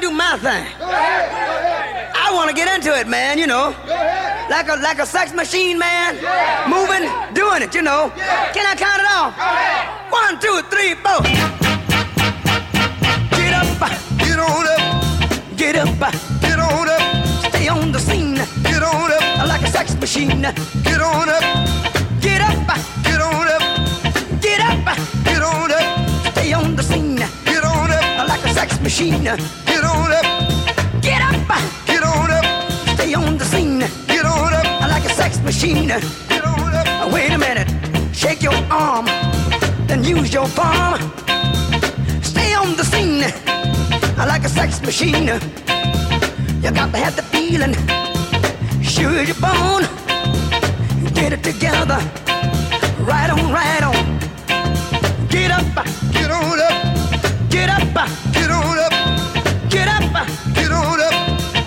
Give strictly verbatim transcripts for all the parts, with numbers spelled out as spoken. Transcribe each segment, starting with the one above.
do my thing. I want to get into it, man, you know. Like a like a sex machine, man. Moving, doing it, you know. Can I count it off? One, two, three, four. Get up, Get on up, get up, get on up, stay on the scene. get on up, Like a sex machine. get on up, Get up, get on up, get up, get on up, stay on the scene. get on up, Like a sex machine. get on up, Get up, get on up, stay on the scene. get on up, Like a sex machine. get on up. Wait a minute, shake your arm, then use your palm. Stay on the scene, like a sex machine. You got to have the feeling, sure you're born. Get it together, right on, right on. Get up, Get on up, get up, get on up, get up. get on up.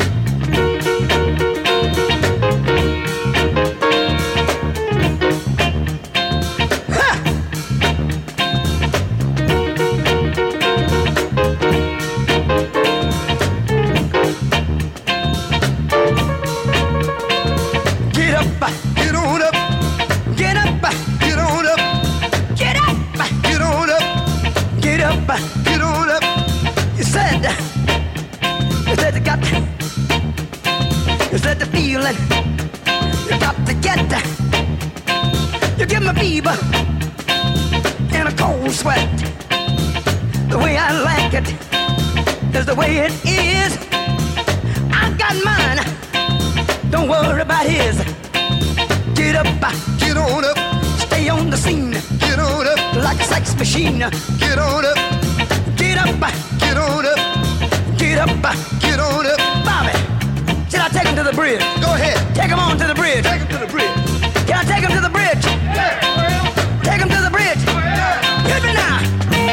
Get up, Get on up, get up, get on up, get up, get on up, get up. get on up. You said, you said you got, you said the feeling, you got to get, you give me fever and a cold sweat. The way I like it is the way it is. I got mine, don't worry about his. Get up, Get on up, stay on the scene get on up, like a sex machine. get on up, Get up, get on up, get up. get on up. Bobby, should I take him to the bridge? Go ahead, Take him on to the bridge. take him to the bridge. Can I take him to the bridge? Take him to the bridge. Hit me now.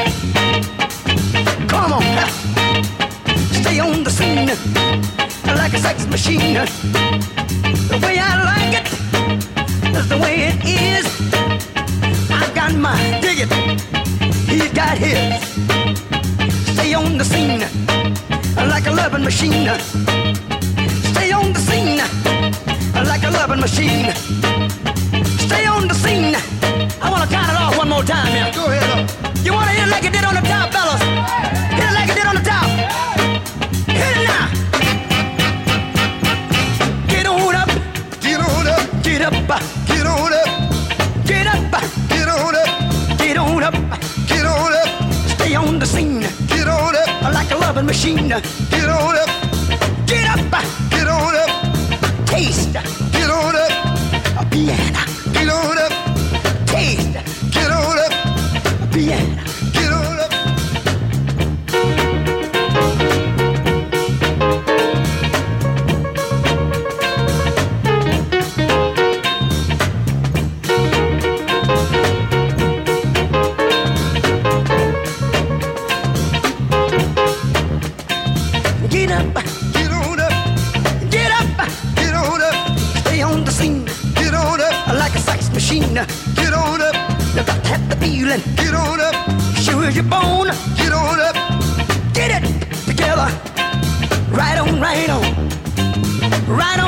Come on. Stay on the scene like a sex machine. The way I like it is the way it is. I've got mine. Dig it. He's got his. Stay on the scene like a loving machine. Stay on the scene like a loving machine. Stay on the scene. I want to count it off one more time here. Go ahead up. You want to hit it like it did on the top, fellas? Hit it like it did on the top. Hit it now. Get on up, Get on up, get up, get on up, get up, get on up, get on up. get on up, Stay on the scene get on up, like a loving machine. get on up, Get up, get on up, taste get on up, a piano. get on up, Taste get on up, a piano. get on up. Get up, Get on up, get up. get on up, Stay on the scene get on up, like a sex machine. get on up, You got to have the feeling, get on up, sure as you're born. get on up, Get it together, right on, right on, right